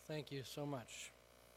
Thank you so much.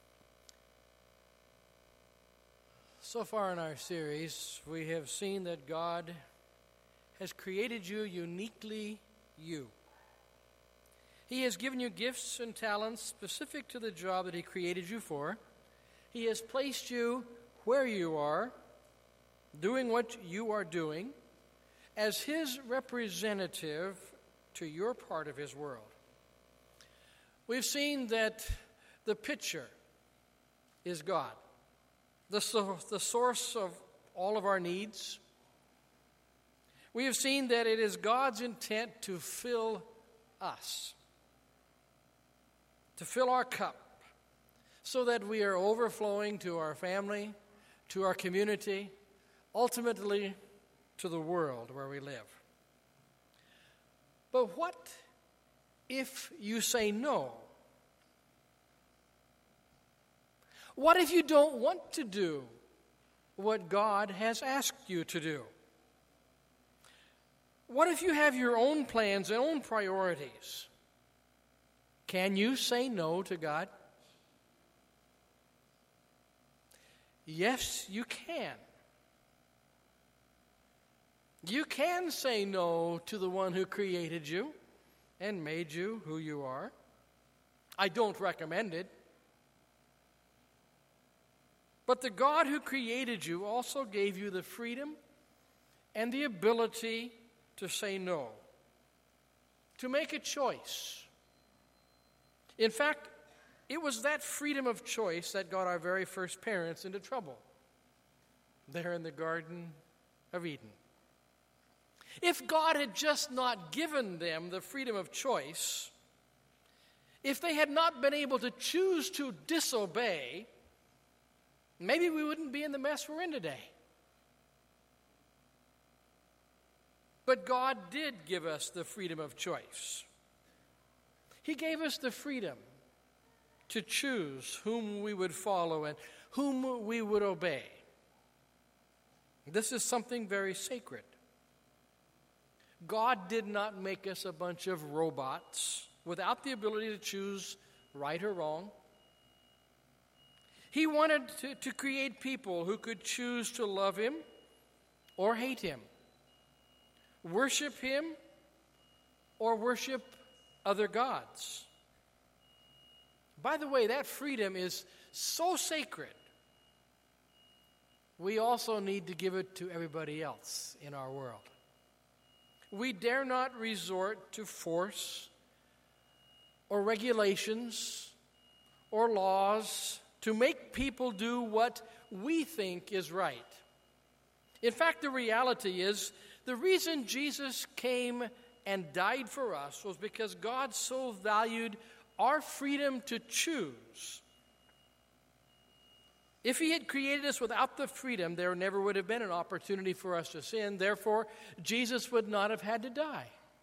So far in our series, we have seen that God has created you uniquely you. He has given you gifts and talents specific to the job that He created you for. He has placed you where you are, doing what you are doing, as His representative to your part of His world. We've seen that the picture is God, the source of all of our needs. We have seen that it is God's intent to fill us, to fill our cup, so that we are overflowing to our family, to our community, ultimately to the world where we live. But what if you say no? What if you don't want to do what God has asked you to do? What if you have your own plans and own priorities? Can you say no to God? Yes, you can. You can say no to the one who created you and made you who you are. I don't recommend it. But the God who created you also gave you the freedom and the ability to say no, to make a choice. In fact, it was that freedom of choice that got our very first parents into trouble there in the Garden of Eden. If God had just not given them the freedom of choice, if they had not been able to choose to disobey, maybe we wouldn't be in the mess we're in today. But God did give us the freedom of choice. He gave us the freedom to choose whom we would follow and whom we would obey. This is something very sacred. God did not make us a bunch of robots without the ability to choose right or wrong. He wanted to create people who could choose to love Him or hate Him, worship Him or worship other gods. By the way, that freedom is so sacred, we also need to give it to everybody else in our world. We dare not resort to force or regulations or laws to make people do what we think is right. In fact, the reality is the reason Jesus came and died for us was because God so valued our freedom to choose. If He had created us without the freedom, there never would have been an opportunity for us to sin. Therefore, Jesus would not have had to die.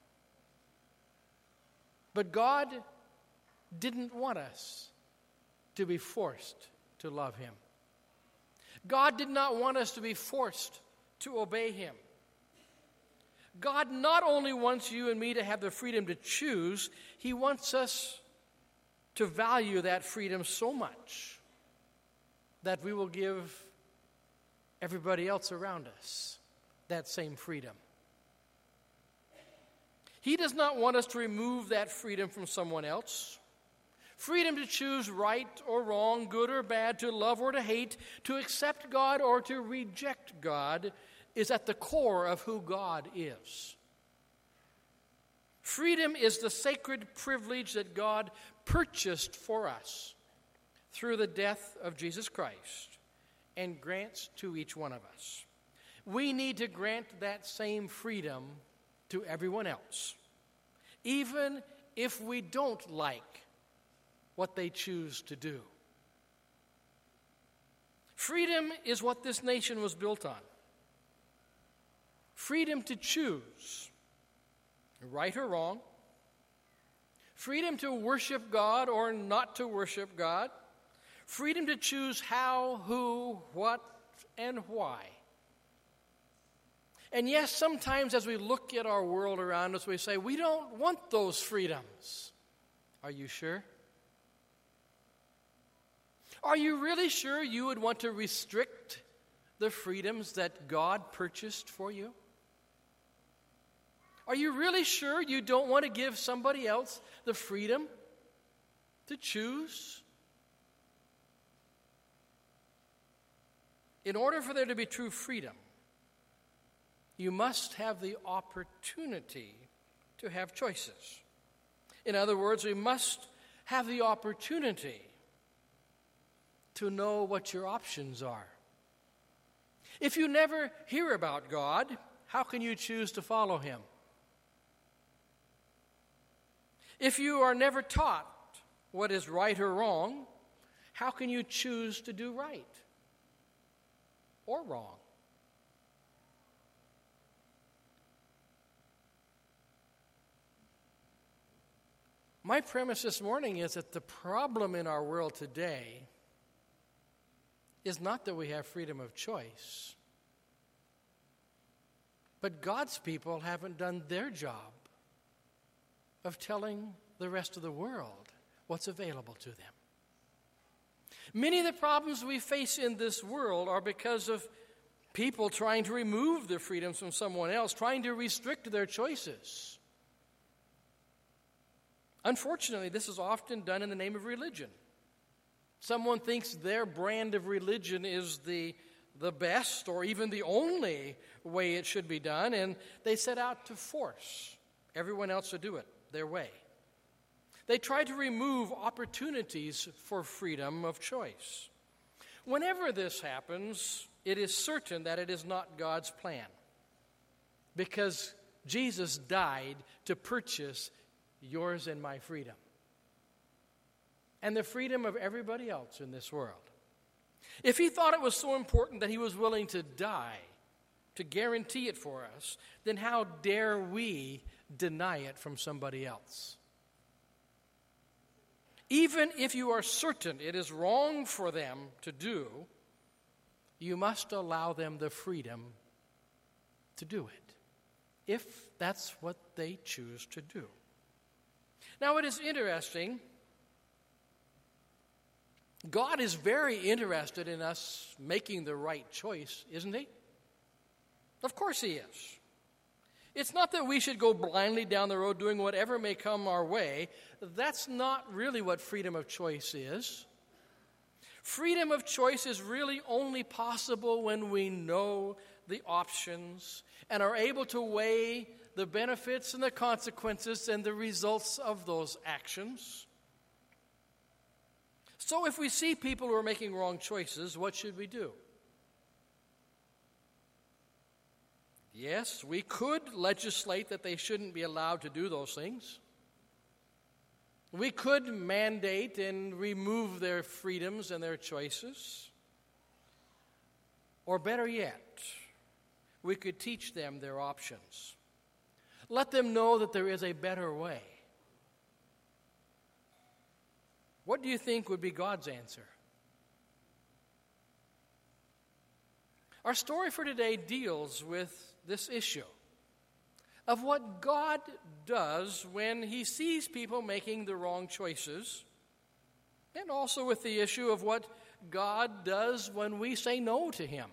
But God didn't want us to be forced to love Him. God did not want us to be forced to obey Him. God not only wants you and me to have the freedom to choose, He wants us to value that freedom so much that we will give everybody else around us that same freedom. He does not want us to remove that freedom from someone else. Freedom to choose right or wrong, good or bad, to love or to hate, to accept God or to reject God is at the core of who God is. Freedom is the sacred privilege that God purchased for us through the death of Jesus Christ and grants to each one of us. We need to grant that same freedom to everyone else, even if we don't like what they choose to do. Freedom is what this nation was built on. Freedom to choose, right or wrong. Freedom to worship God or not to worship God. Freedom to choose how, who, what, and why. And yes, sometimes as we look at our world around us, we say, we don't want those freedoms. Are you sure? Are you really sure you would want to restrict the freedoms that God purchased for you? Are you really sure you don't want to give somebody else the freedom to choose? In order for there to be true freedom, you must have the opportunity to have choices. In other words, we must have the opportunity to know what your options are. If you never hear about God, how can you choose to follow Him? If you are never taught what is right or wrong, how can you choose to do right or wrong? My premise this morning is that the problem in our world today is not that we have freedom of choice, but God's people haven't done their job of telling the rest of the world what's available to them. Many of the problems we face in this world are because of people trying to remove their freedoms from someone else, trying to restrict their choices. Unfortunately, this is often done in the name of religion. Someone thinks their brand of religion is the best or even the only way it should be done, and they set out to force everyone else to do it their way. They try to remove opportunities for freedom of choice. Whenever this happens, it is certain that it is not God's plan, because Jesus died to purchase yours and my freedom, and the freedom of everybody else in this world. If He thought it was so important that He was willing to die to guarantee it for us, then how dare we deny it from somebody else? Even if you are certain it is wrong for them to do, you must allow them the freedom to do it, if that's what they choose to do. Now, it is interesting. God is very interested in us making the right choice, isn't He? Of course He is. It's not that we should go blindly down the road doing whatever may come our way. That's not really what freedom of choice is. Freedom of choice is really only possible when we know the options and are able to weigh the benefits and the consequences and the results of those actions. So if we see people who are making wrong choices, what should we do? Yes, we could legislate that they shouldn't be allowed to do those things. We could mandate and remove their freedoms and their choices. Or better yet, we could teach them their options. Let them know that there is a better way. What do you think would be God's answer? Our story for today deals with this issue of what God does when He sees people making the wrong choices, and also with the issue of what God does when we say no to Him.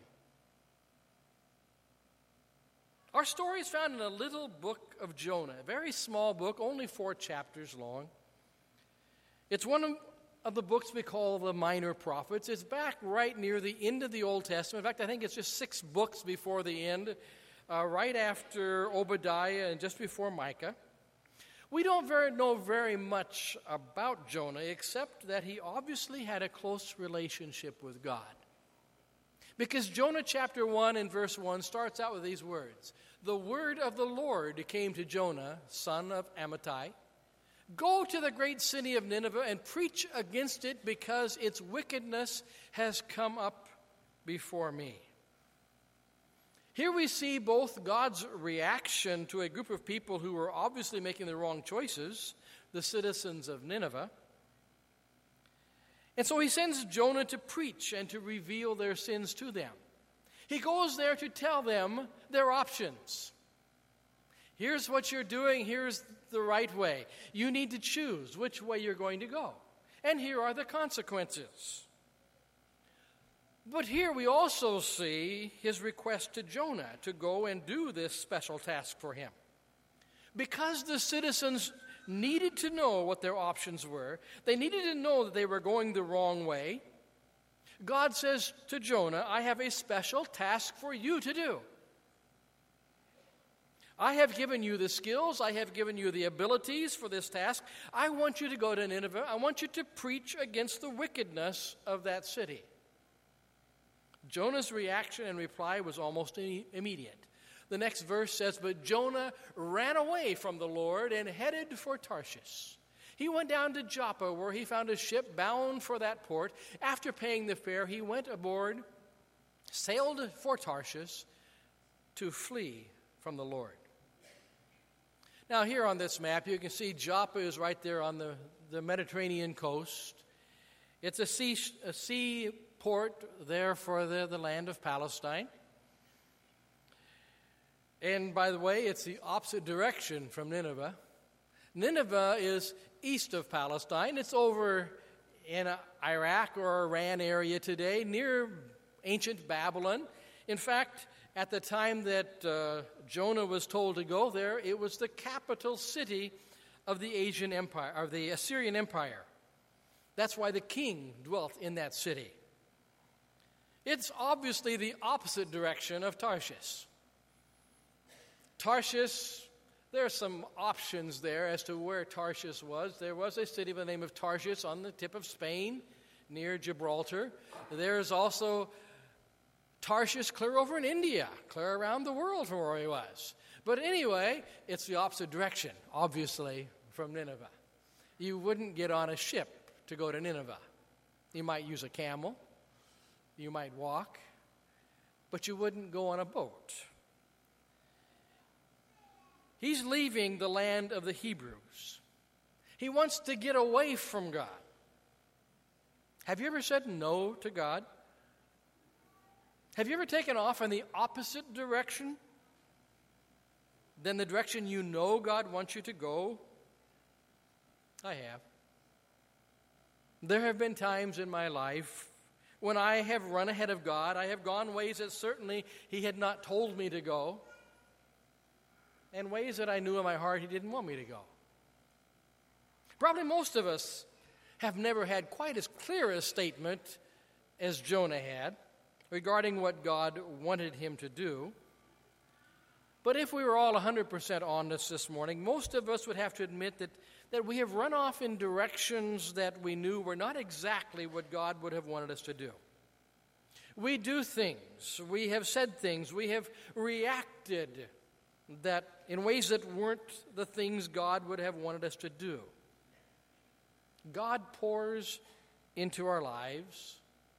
Our story is found in a little book of Jonah, a very small book, only 4 chapters long. It's one of the books we call the Minor Prophets. It's back right near the end of the Old Testament. In fact, I think it's just 6 books before the end, right after Obadiah and just before Micah. We don't know very much about Jonah, except that he obviously had a close relationship with God. Because Jonah chapter 1 and verse 1 starts out with these words. The word of the Lord came to Jonah, son of Amittai. Go to the great city of Nineveh and preach against it, because its wickedness has come up before me. Here we see both God's reaction to a group of people who were obviously making the wrong choices, the citizens of Nineveh. And so He sends Jonah to preach and to reveal their sins to them. He goes there to tell them their options. Here's what you're doing. Here's the right way. You need to choose which way you're going to go. And here are the consequences. But here we also see his request to Jonah to go and do this special task for him. Because the citizens needed to know what their options were, they needed to know that they were going the wrong way, God says to Jonah, I have a special task for you to do. I have given you the skills, I have given you the abilities for this task. I want you to go to Nineveh. I want you to preach against the wickedness of that city. Jonah's reaction and reply was almost immediate. The next verse says, but Jonah ran away from the Lord and headed for Tarshish. He went down to Joppa, where he found a ship bound for that port. After paying the fare, he went aboard, sailed for Tarshish to flee from the Lord. Now, here on this map, you can see Joppa is right there on the Mediterranean coast. It's a seaport there for the land of Palestine. And by the way, it's the opposite direction from Nineveh. Nineveh is east of Palestine. It's over in Iraq or Iran area today, near ancient Babylon. In fact, at the time that Jonah was told to go there, it was the capital city of the Assyrian Empire. That's why the king dwelt in that city. It's obviously the opposite direction of Tarshish. Tarshish, there are some options there as to where Tarshish was. There was a city by the name of Tarshish on the tip of Spain, near Gibraltar. There's also Tarshish clear over in India, clear around the world from where he was. But anyway, it's the opposite direction, obviously, from Nineveh. You wouldn't get on a ship to go to Nineveh. You might use a camel, you might walk, but you wouldn't go on a boat. He's leaving the land of the Hebrews. He wants to get away from God. Have you ever said no to God? Have you ever taken off in the opposite direction than the direction you know God wants you to go? I have. There have been times in my life when I have run ahead of God. I have gone ways that certainly He had not told me to go, and ways that I knew in my heart He didn't want me to go. Probably most of us have never had quite as clear a statement as Jonah had regarding what God wanted him to do. But if we were all 100% honest this morning, most of us would have to admit that we have run off in directions that we knew were not exactly what God would have wanted us to do. We do things, we have said things, we have reacted that in ways that weren't the things God would have wanted us to do. God pours into our lives,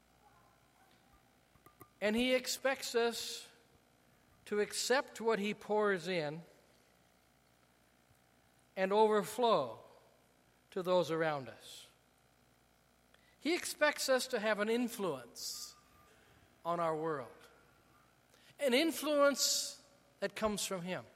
and He expects us to accept what He pours in and overflow to those around us. He expects us to have an influence on our world, an influence that comes from Him.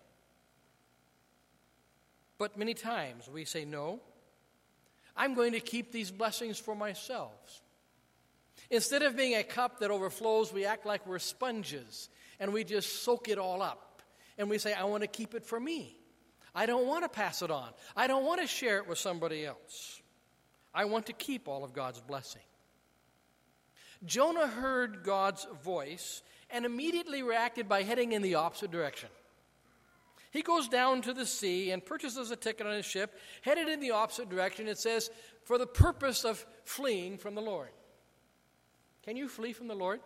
But many times we say, no, I'm going to keep these blessings for myself. Instead of being a cup that overflows, we act like we're sponges, and we just soak it all up. And we say, I want to keep it for me. I don't want to pass it on. I don't want to share it with somebody else. I want to keep all of God's blessing. Jonah heard God's voice and immediately reacted by heading in the opposite direction. He goes down to the sea and purchases a ticket on a ship, headed in the opposite direction. It says, for the purpose of fleeing from the Lord. Can you flee from the Lord?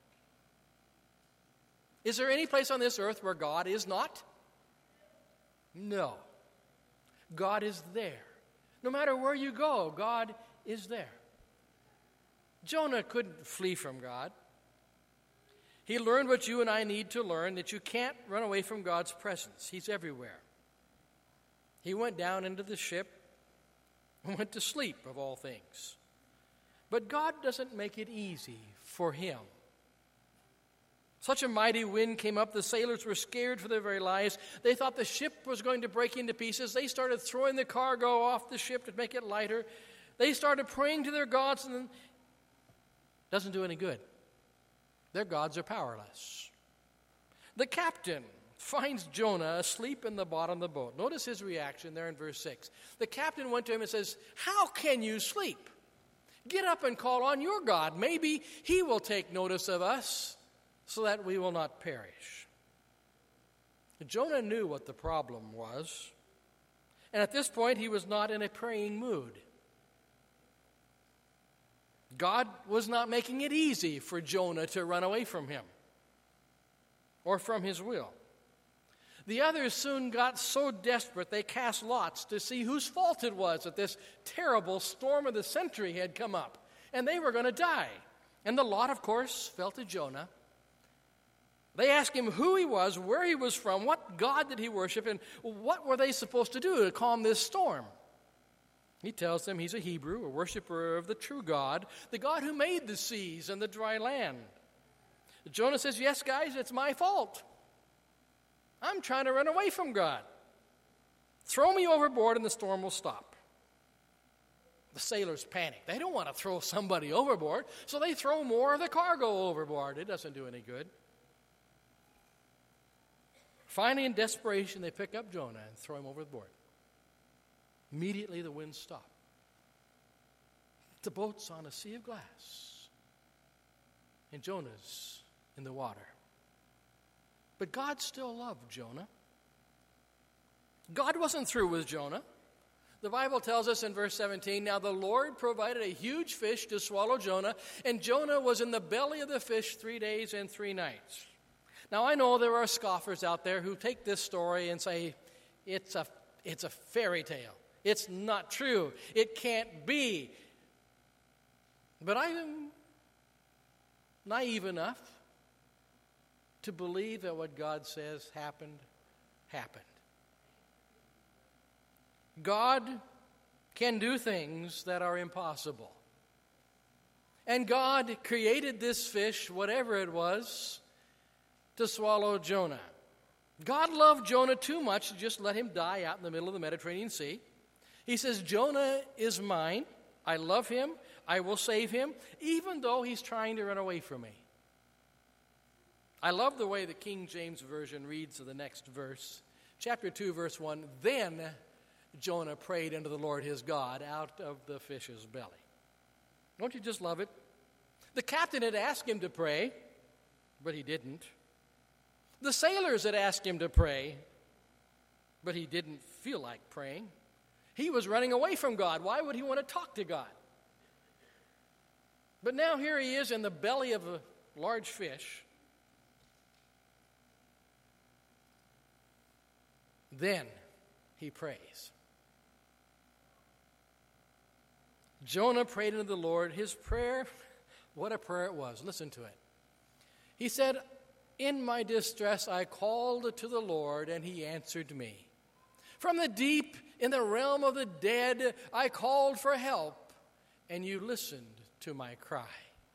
Is there any place on this earth where God is not? No. God is there. No matter where you go, God is there. Jonah couldn't flee from God. He learned what you and I need to learn, that you can't run away from God's presence. He's everywhere. He went down into the ship and went to sleep, of all things. But God doesn't make it easy for him. Such a mighty wind came up, the sailors were scared for their very lives. They thought the ship was going to break into pieces. They started throwing the cargo off the ship to make it lighter. They started praying to their gods, and it doesn't do any good. Their gods are powerless. The captain finds Jonah asleep in the bottom of the boat. Notice his reaction there in verse 6. The captain went to him and says, "How can you sleep? Get up and call on your God. Maybe he will take notice of us so that we will not perish." Jonah knew what the problem was. And at this point, he was not in a praying mood. God was not making it easy for Jonah to run away from him or from his will. The others soon got so desperate they cast lots to see whose fault it was that this terrible storm of the century had come up, and they were going to die. And the lot, of course, fell to Jonah. They asked him who he was, where he was from, what God did he worship, and what were they supposed to do to calm this storm. He tells them he's a Hebrew, a worshiper of the true God, the God who made the seas and the dry land. Jonah says, "Yes, guys, it's my fault. I'm trying to run away from God. Throw me overboard and the storm will stop." The sailors panic. They don't want to throw somebody overboard, so they throw more of the cargo overboard. It doesn't do any good. Finally, in desperation, they pick up Jonah and throw him overboard. Immediately, the winds stop. The boat's on a sea of glass, and Jonah's in the water. But God still loved Jonah. God wasn't through with Jonah. The Bible tells us in verse 17, "Now the Lord provided a huge fish to swallow Jonah, and Jonah was in the belly of the fish 3 days and 3 nights." Now I know there are scoffers out there who take this story and say, it's a fairy tale. It's not true. It can't be. But I am naive enough to believe that what God says happened. God can do things that are impossible. And God created this fish, whatever it was, to swallow Jonah. God loved Jonah too much to just let him die out in the middle of the Mediterranean Sea. He says, "Jonah is mine. I love him. I will save him, even though he's trying to run away from me." I love the way the King James Version reads the next verse. Chapter 2, verse 1, "Then Jonah prayed unto the Lord his God out of the fish's belly." Don't you just love it? The captain had asked him to pray, but he didn't. The sailors had asked him to pray, but he didn't feel like praying. He was running away from God. Why would he want to talk to God? But now here he is in the belly of a large fish. Then he prays. Jonah prayed unto the Lord. His prayer, what a prayer it was. Listen to it. He said, "In my distress I called to the Lord, and he answered me. From the deep, in the realm of the dead, I called for help, and you listened to my cry.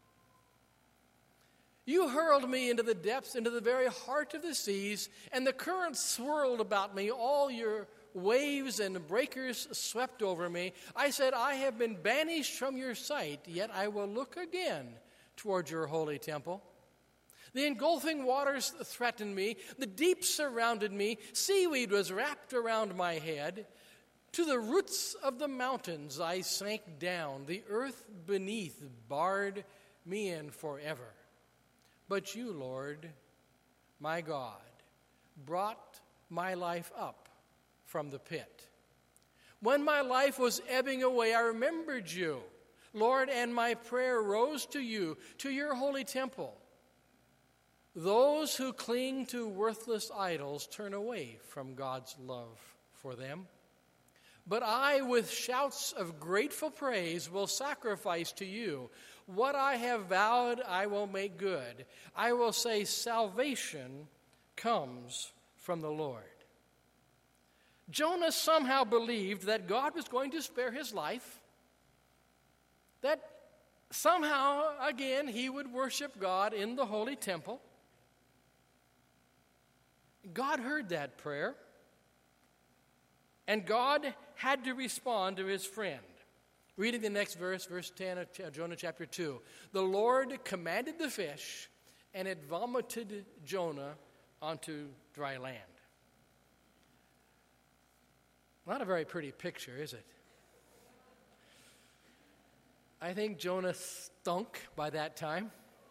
You hurled me into the depths, into the very heart of the seas, and the currents swirled about me. All your waves and breakers swept over me. I said, I have been banished from your sight, yet I will look again toward your holy temple. The engulfing waters threatened me. The deep surrounded me. Seaweed was wrapped around my head. To the roots of the mountains I sank down. The earth beneath barred me in forever. But you, Lord, my God, brought my life up from the pit. When my life was ebbing away, I remembered you, Lord, and my prayer rose to you, to your holy temple. Those who cling to worthless idols turn away from God's love for them. But I, with shouts of grateful praise, will sacrifice to you. What I have vowed, I will make good. I will say, salvation comes from the Lord. Jonah somehow believed that God was going to spare his life, that somehow, again, he would worship God in the holy temple. God heard that prayer, and God had to respond to his friend. Reading the next verse, verse 10 of Jonah chapter 2. The Lord commanded the fish, and it vomited Jonah onto dry land. Not a very pretty picture, is it? I think Jonah stunk by that time.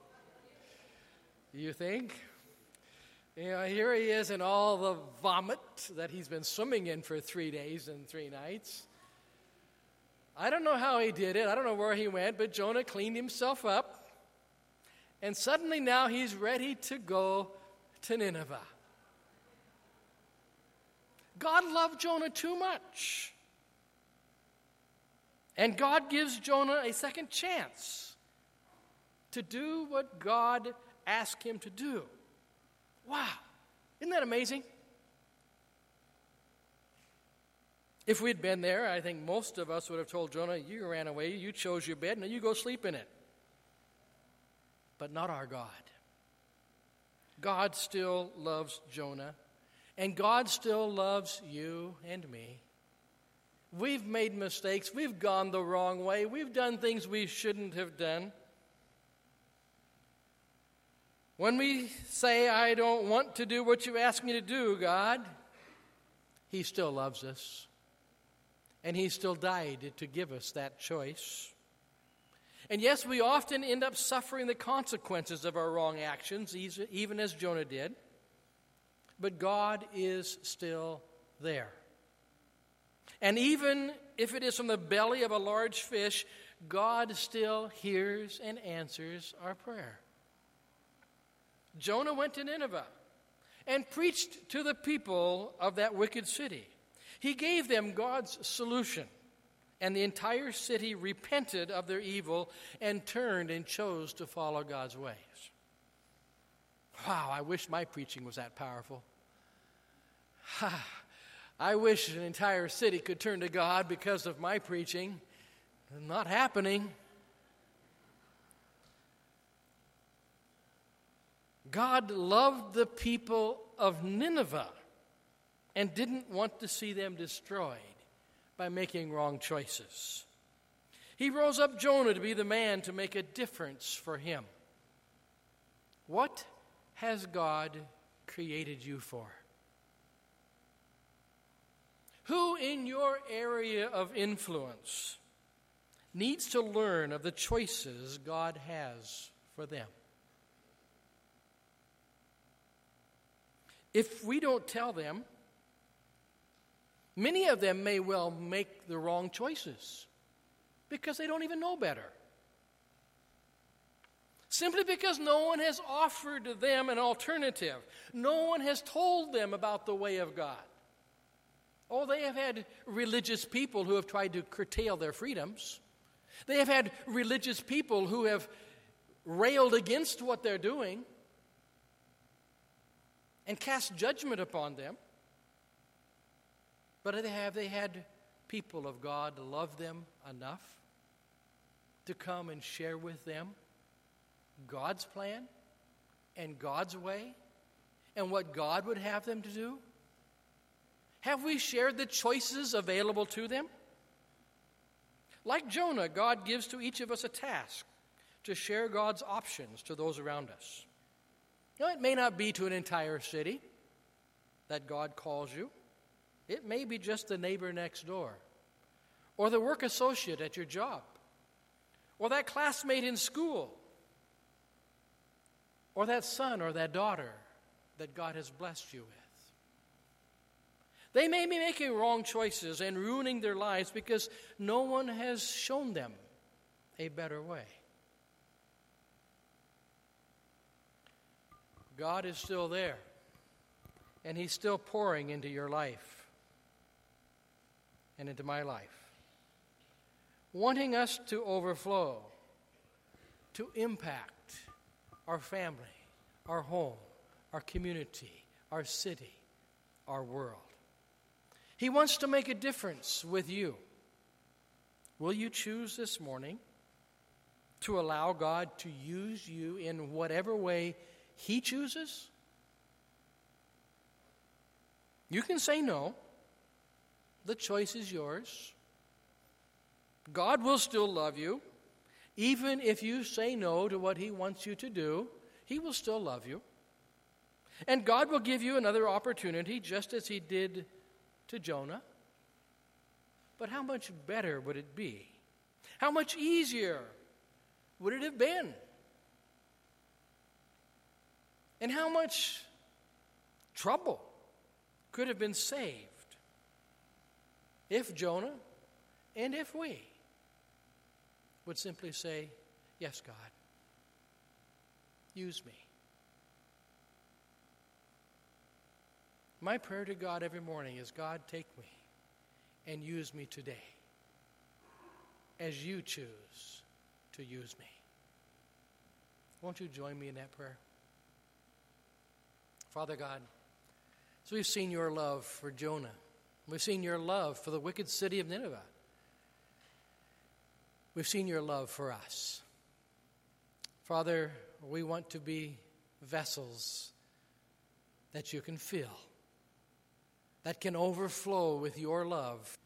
You think? You know, here he is in all the vomit that he's been swimming in for 3 days and 3 nights. I don't know how he did it. I don't know where he went, but Jonah cleaned himself up. And suddenly now he's ready to go to Nineveh. God loved Jonah too much. And God gives Jonah a second chance to do what God asked him to do. Wow. Isn't that amazing? If we'd been there, I think most of us would have told Jonah, you ran away, you chose your bed, now you go sleep in it. But not our God. God still loves Jonah, and God still loves you and me. We've made mistakes. We've gone the wrong way. We've done things we shouldn't have done. When we say, I don't want to do what you ask me to do, God, He still loves us. And He still died to give us that choice. And yes, we often end up suffering the consequences of our wrong actions, even as Jonah did. But God is still there. And even if it is from the belly of a large fish, God still hears and answers our prayer. Jonah went to Nineveh and preached to the people of that wicked city. He gave them God's solution, and the entire city repented of their evil and turned and chose to follow God's ways. Wow, I wish my preaching was that powerful. I wish an entire city could turn to God because of my preaching. Not happening. God loved the people of Nineveh and didn't want to see them destroyed by making wrong choices. He rose up Jonah to be the man to make a difference for him. What has God created you for? Who in your area of influence needs to learn of the choices God has for them? If we don't tell them, many of them may well make the wrong choices because they don't even know better. Simply because no one has offered them an alternative. No one has told them about the way of God. Oh, they have had religious people who have tried to curtail their freedoms. They have had religious people who have railed against what they're doing and cast judgment upon them. But have they had people of God love them enough to come and share with them God's plan and God's way and what God would have them to do? Have we shared the choices available to them? Like Jonah, God gives to each of us a task to share God's options to those around us. You know, it may not be to an entire city that God calls you. It may be just the neighbor next door, or the work associate at your job, or that classmate in school, or that son or that daughter that God has blessed you with. They may be making wrong choices and ruining their lives because no one has shown them a better way. God is still there, and He's still pouring into your life and into my life, wanting us to overflow, to impact our family, our home, our community, our city, our world. He wants to make a difference with you. Will you choose this morning to allow God to use you in whatever way He chooses? You can say no. The choice is yours. God will still love you, even if you say no to what He wants you to do. He will still love you. And God will give you another opportunity, just as he did to Jonah. But how much better would it be? How much easier would it have been? And how much trouble could have been saved if Jonah and if we would simply say, yes, God, use me. My prayer to God every morning is, God, take me and use me today as you choose to use me. Won't you join me in that prayer? Father God, so we've seen your love for Jonah. We've seen your love for the wicked city of Nineveh. We've seen your love for us. Father, we want to be vessels that you can fill, that can overflow with your love